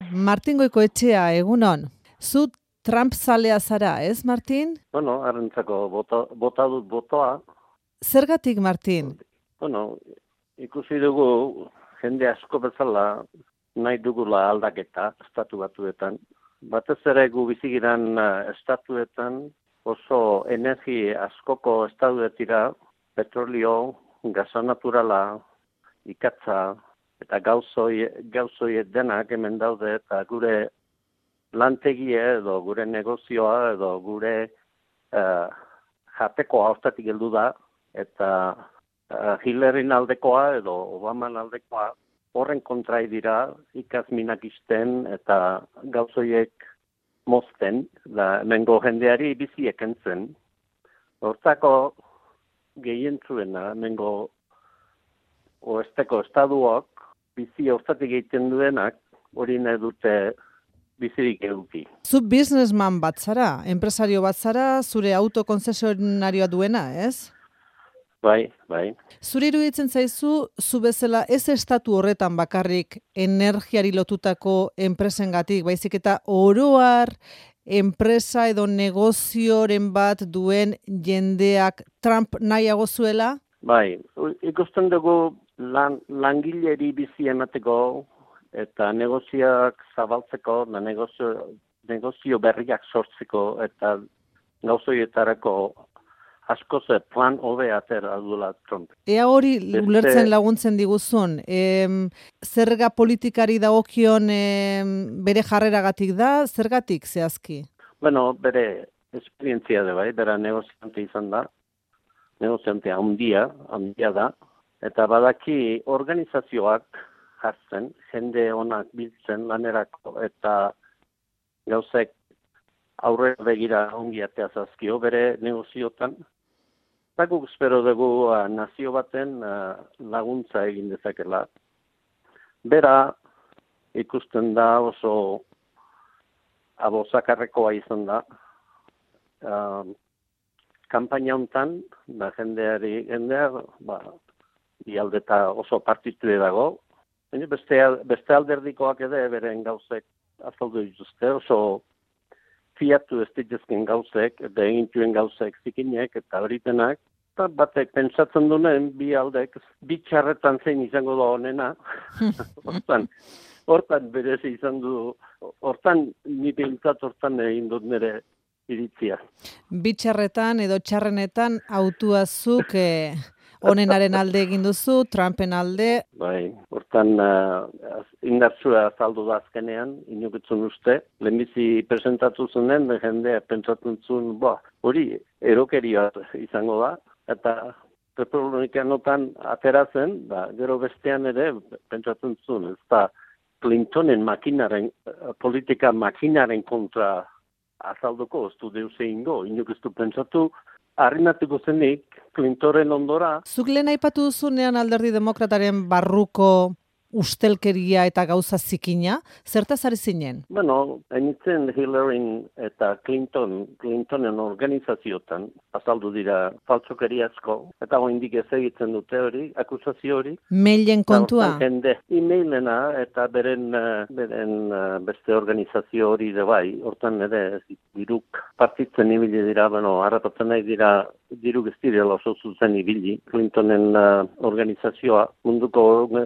Martin Goikoetxea, egunon. Zu Trump zalea zara, ez, Martin? Bueno, harrentzako bota dut botoa. Zergatik, Martin? Bueno, ikusi dugu jende asko bezala nahi dugula aldaketa estatu batuetan. Batez ere gu bizigiran estatuetan oso energi askoko estatuetira petrolio, gaso naturala, ikatza eta gauzoi denak hemen daude eta gure lantegie edo gure negozioa edo gure jatekoa hortatik heldu da eta Hillerin aldekoa edo Obaman aldekoa horren kontrai dira ikazminak izten eta gauzoiek mozten, da hemengo jendeari bizi ekentzen. Hortako gehientzuena hemengo oesteko estaduak bizi hortatik egiten duenak hori nahi dute bizirik eduki. Zu businessman bat zara, enpresario bat zara, zure autokonzesionarioa duena, ez? Bai. Zure iruditzen zaizu, zu bezala ez estatu horretan bakarrik energiari lotutako enpresengatik, baizik eta oroar enpresa edo negozioren bat duen jendeak Trump nahiago zuela? Bai, ikusten dugu langileri bizi emateko eta negozioak zabaltzeko, negozio berriak sortzeko eta gauzoietarako askoz plan hobe atera duela Trump. Ea hori ulertzen laguntzen diguzun. Zerga politikari dagokion bere jarreragatik da, zergatik zehazki? Bueno, bere esperientzia da bai, bera negoziante izan da. Negoziante handia da. Eta badaki organizazioak jartzen, jende onak biltzen lanerako eta gauzek aurrera begira ongi atea zazkio bere negoziotan. Eta guk espero dugu nazio baten laguntza egin dezakela. Bera ikusten da oso abozakarrekoa izan da. Kampaina hontan, jendea, bialdeta oso partitue dago. Beste alderdikoak ere beren gauzek azaldu dituzte, oso fiatu ez dituzken gauzek, eta egintuen gauzek zikinek eta horitenak. Eta batek pentsatzen duen bi aldek, bi txarretan zein izango da honena. Hortan berezi izan du, hortan nire intzat hortan egin dut nire iritzia. Bi txarretan edo txarrenetan autuazuk onenaren alde egin duzu, Trumpen alde. Bai, hortan indartsua azaldu da azkenean, inukitzun uste. Lehenbizi presentatu zunen, jendea pentsatzen zuen, hori erokeria izango da, eta republikanotan ateratzen, gero bestean ere pentsatzen zuen, ez da Clintonen politika makinaren kontra azalduko, ez du deus egingo, inukiztu pentsatu, arrinatuko zenik, Clintonen ondora. Zuk lehen aipatu duzunean Alderdi Demokrataren barruko ustelkeria eta gauza zikina, zertaz ari zinen? Bueno, hainitzen Hillary eta Clintonen organizaziotan azaldu dira faltsokeria asko, eta oraindik ez egiten dute hori, akusazio hori. Mailen kontua? E-mailena eta beren beste organizazio hori de bai, hortan ere diruk partitzen ibili dira, harrapatzen nahi dira diru guztirela oso zuzen ibili. Clintonen organizazioa, munduko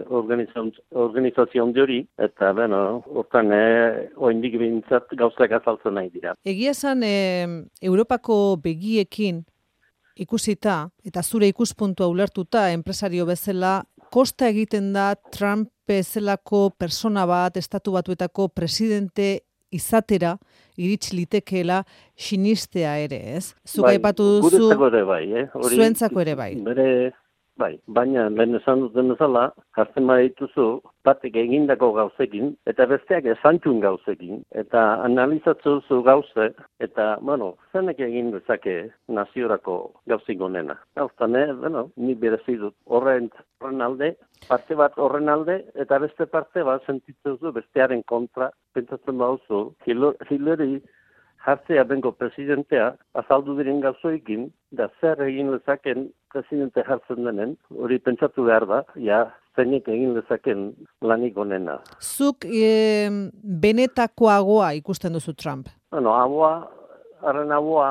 organizazio handi hori, eta hortan oraindik behintzat gauzak azaltzen nahi dira. Egia esan, Europako begiekin ikusita, eta zure ikuspuntua ulertuta, enpresario bezala, kosta egiten da Trump bezalako persona bat, estatu batuetako presidente izatera, iritsi litekeela sinistea ere, ez? Zuk aipatu duzu, zuentzako ere bai. Bai, baina lehen esan duten bezala, jartzen badituzu batek egindako gauzekin, eta besteak esantun gauzekin, eta analizatzen duzu gauze, eta, zenek egin dezake naziorako gauzik onena. Gauztan, ni berezi dut horren alde, parte bat horren alde, eta beste parte bat sentitzen duzu bestearen kontra, pentsatzen baduzu, Hillary jartzea bengo presidentea azaldu diren gauzoekin, da zer egin lezaken presidente jartzen denen, hori pentsatu behar da, zeinek egin dezaken lanik onena. Zuk benetakoagoa ikusten duzu Trump? Bueno, haren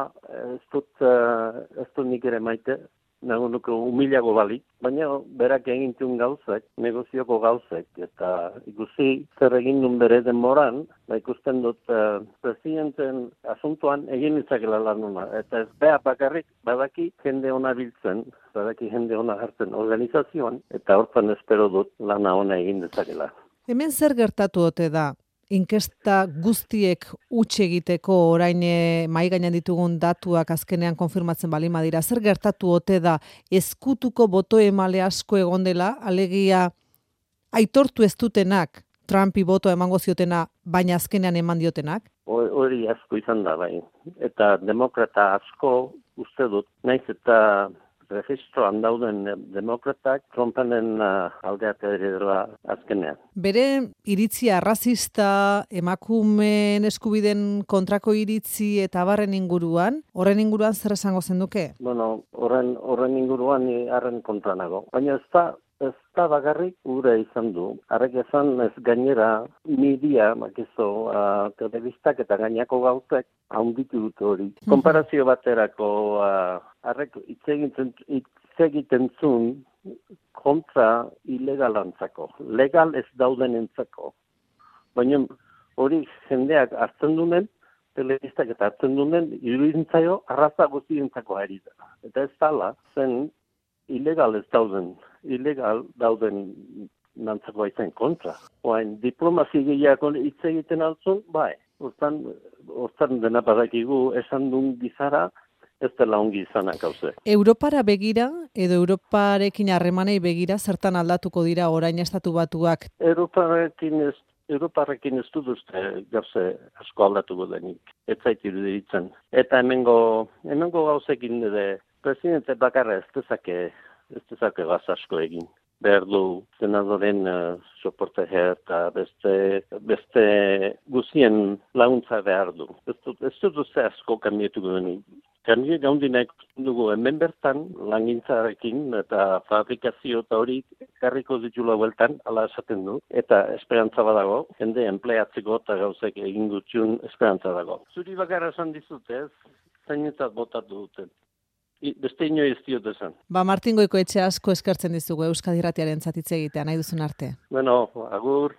ez dut nik ere maite, nago nuke humilago balik, baina berak egintun gauzek, negozioko gauzek, eta ikusi zer egin duen bere denboran, ikusten dut presidenten asuntoan egin izakela lanuna, eta ez beha bakarrik badaki jende ona biltzen, badaki jende ona hartzen organizazioan, eta hortan espero dut lana ona egin dezakela. Hemen zer gertatu ote da? Inkesta guztiek huts egiteko orain mahai gainean ditugun datuak azkenean konfirmatzen balima dira. Zer gertatu ote da ezkutuko boto emale asko egon dela, alegia aitortu ez dutenak Trumpi botoa emango ziotena, baina azkenean eman diotenak? Hori asko izan da, bai. Eta demokrata asko uste dut, naiz eta registroan dauden demokratak Trumpanen aldeak dela azkenean. Bere iritzia arrazista, emakumeen eskubiden kontrako iritzi eta barren inguruan, horren inguruan zer esango zenduke? Bueno, horren inguruan harren kontra nago. Baina ez da bagarrik gure izan du. Harrek esan ez gainera media, makizo, telebistak eta gainako gauzek haunditu dut hori. Konparazio baterako harrek hitz egiten zuen kontra ilegalantzako. Legal ez daudenentzako. Baina hori jendeak hartzen duen, telebistak eta hartzen duen, irudintzaio arraza guztientzako ari da. Eta ez dala, zen ilegal dauden nantzako aizen kontra. Oain, diplomazia gehiago hitz egiten altzun, bai, hortan dena badakigu esan duen gizara, ez dela ongi izanak hauze. Europara begira, edo Europarekin harremanei begira, zertan aldatuko dira orain estatu batuak? Europarekin ez dut uste gauze asko aldatuko denik, ez zait iruditzen. Eta hemengo gauzekin ere, presidente bakarra ez dezake gaz asko egin. Behar du senadoren soportea eta beste guzien laguntza behar du. Ez dut uste asko kamietuko denik. Kanbio gaundinak dugu hemen bertan, langintzarekin eta fabrikazio eta hori karriko ditula bueltan, ala esaten du. Eta esperantza badago, jende empleatzeko eta gauzek egin gutxun esperantza dago. Zuri bakarra esan dizut ez, zainetat botatu duten. Beste inoiz diot esan. Martin Goikoetxe asko eskertzen dizugu Euskadi Irratiaren zatitze egitea, nahi duzun arte. Bueno, agur.